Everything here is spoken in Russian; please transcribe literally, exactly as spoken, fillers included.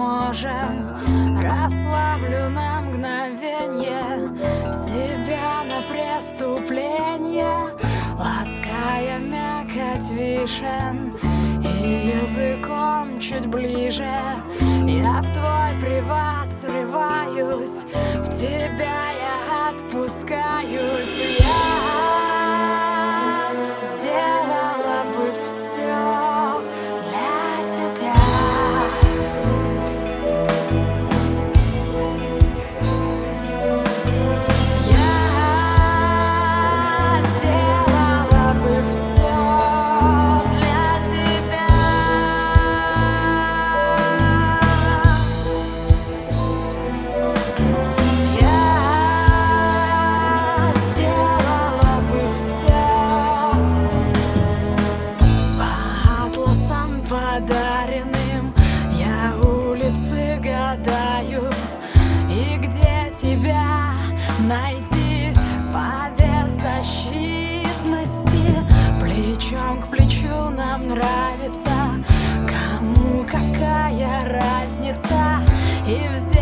можем. Расслаблю на мгновенье себя на преступление, лаская мякоть вишен и языком чуть ближе. Я в твой приват срываюсь, в тебя я отпускаюсь. Я сделала бы все для тебя. Я сделала бы все для тебя. Я сделала бы все по атласам подаренным. Я улицы гадаю, и где тебя найти по беззащитности. Плечом к плечу нам нравится, кому какая разница. И взять